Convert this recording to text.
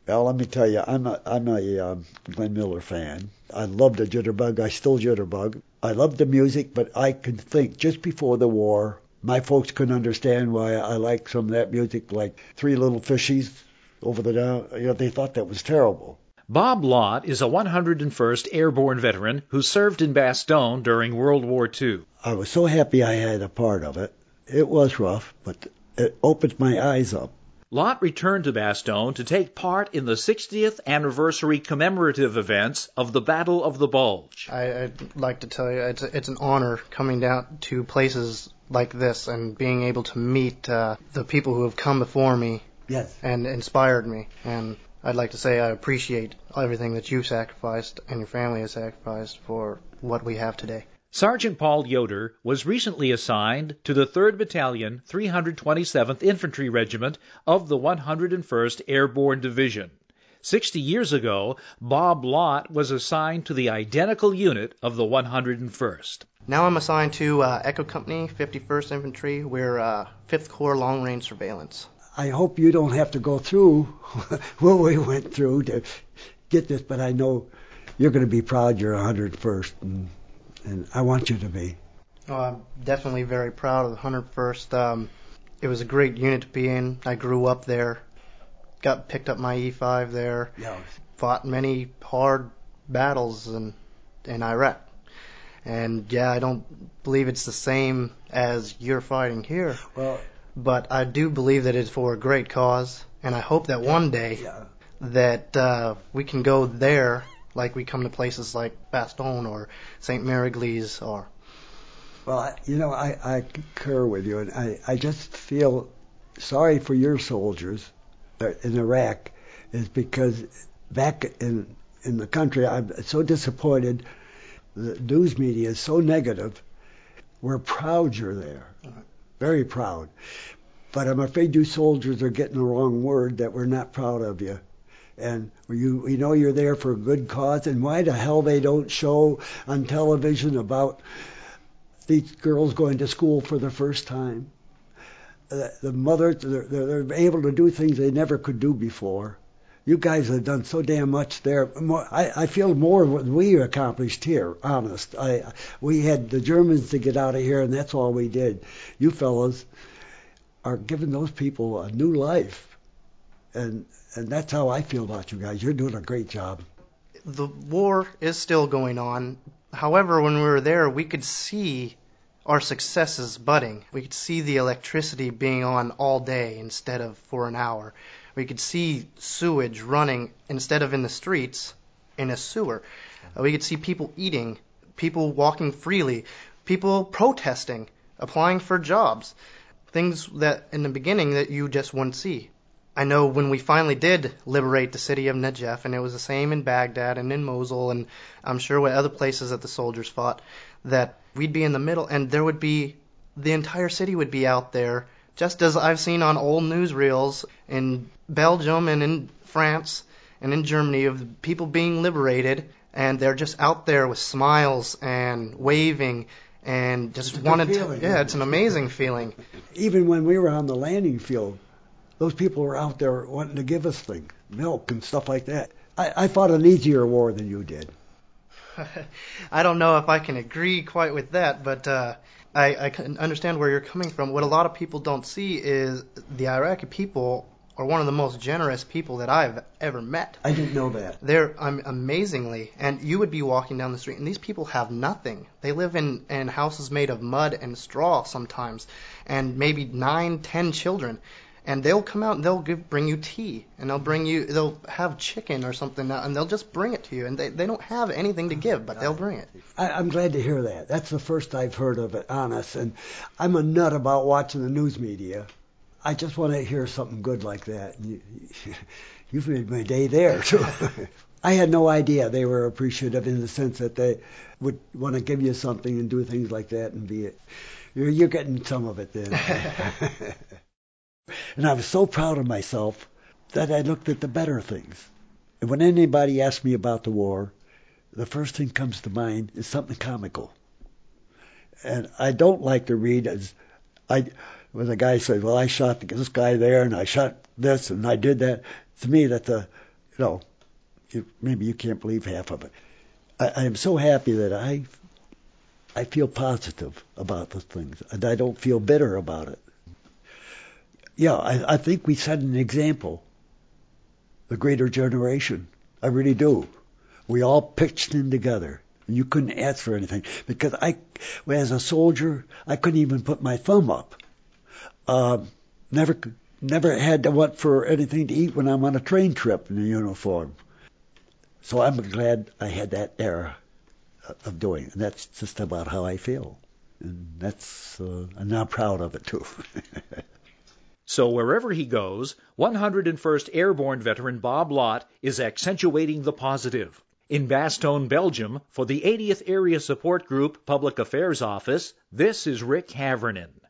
Well, let me tell you, I'm a Glenn Miller fan. I love the Jitterbug. I still Jitterbug. I love the music, but I can think just before the war, my folks couldn't understand why I liked some of that music, like Three Little Fishies over the down. They thought that was terrible. Bob Lott is a 101st Airborne veteran who served in Bastogne during World War II. I was so happy I had a part of it. It was rough, but it opened my eyes up. Lott returned to Bastogne to take part in the 60th anniversary commemorative events of the Battle of the Bulge. I'd like to tell you, it's an honor coming down to places like this and being able to meet the people who have come before me. Yes. And inspired me. And I'd like to say I appreciate everything that you've sacrificed and your family has sacrificed for what we have today. Sergeant Paul Yoder was recently assigned to the 3rd Battalion, 327th Infantry Regiment of the 101st Airborne Division. 60 years ago, Bob Lott was assigned to the identical unit of the 101st. Now I'm assigned to Echo Company, 51st Infantry. We're 5th Corps Long Range Surveillance. I hope you don't have to go through what we went through to get this, but I know you're going to be proud you're 101st, and I want you to be. Oh, I'm definitely very proud of the 101st. It was a great unit to be in. I grew up there, picked up my E5 there, fought many hard battles in Iraq. And yeah, I don't believe it's the same as you're fighting here. Well, but I do believe that it's for a great cause, and I hope that one day that we can go there like we come to places like Bastogne or St. Mary-Église or... Well, I concur with you, and I just feel sorry for your soldiers in Iraq, is because back in the country, I'm so disappointed. The news media is so negative. We're proud you're there. Very proud. But I'm afraid you soldiers are getting the wrong word, that we're not proud of you. And we know you're there for a good cause, and why the hell they don't show on television about these girls going to school for the first time. The mothers, they're able to do things they never could do before. You guys have done so damn much there. I feel more than we accomplished here, honest. We had the Germans to get out of here, and that's all we did. You fellas are giving those people a new life. And that's how I feel about you guys. You're doing a great job. The war is still going on. However, when we were there, we could see our successes budding. We could see the electricity being on all day instead of for an hour. We could see sewage running instead of in the streets, in a sewer. We could see people eating, people walking freely, people protesting, applying for jobs. Things that in the beginning that you just wouldn't see. I know when we finally did liberate the city of Najaf, and it was the same in Baghdad and in Mosul, and I'm sure with other places that the soldiers fought, that we'd be in the middle, and there would be, the entire city would be out there, just as I've seen on old newsreels in Belgium and in France and in Germany of people being liberated, and they're just out there with smiles and waving and just wanted to, yeah, it's an amazing feeling. Even when we were on the landing field, those people were out there wanting to give us things, milk and stuff like that. I fought an easier war than you did. I don't know if I can agree quite with that, but I can understand where you're coming from. What a lot of people don't see is the Iraqi people are one of the most generous people that I've ever met. I didn't know that. They're amazingly, and you would be walking down the street, and these people have nothing. They live in houses made of mud and straw sometimes, and maybe 9, 10 children. And they'll come out and they'll bring you tea, and they'll have chicken or something, and they'll just bring it to you. And they don't have anything to give, but they'll bring it. I'm glad to hear that. That's the first I've heard of it, honest. And I'm a nut about watching the news media. I just want to hear something good like that. You've made my day there, too. I had no idea they were appreciative in the sense that they would want to give you something and do things like that and be it. You're getting some of it then. And I was so proud of myself that I looked at the better things. And when anybody asks me about the war, the first thing comes to mind is something comical. And I don't like to read when a guy says, well, I shot this guy there and I shot this and I did that. To me, that's a no, maybe you can't believe half of it. I am so happy that I feel positive about the things, and I don't feel bitter about it. Yeah, I think we set an example, the greater generation. I really do. We all pitched in together. You couldn't ask for anything because as a soldier, I couldn't even put my thumb up. Never had to want for anything to eat when I'm on a train trip in a uniform. So I'm glad I had that era of doing it. And that's just about how I feel. And I'm now proud of it too. So wherever he goes, 101st Airborne veteran Bob Lott is accentuating the positive. In Bastogne, Belgium, for the 80th Area Support Group Public Affairs Office, this is Rick Havernan.